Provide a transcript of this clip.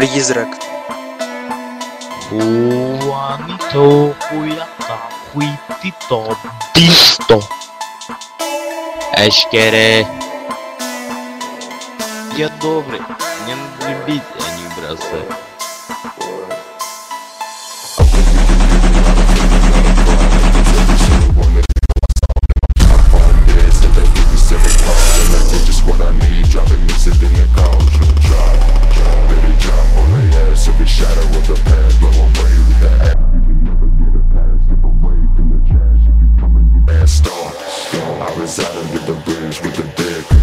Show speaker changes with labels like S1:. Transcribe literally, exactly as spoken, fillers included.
S1: Призрак.
S2: Juanito, huiaca, huitito, visto. Эшкере. Я добрый, не надо любить, а не бросать.
S3: I reside under the bridge with the dead.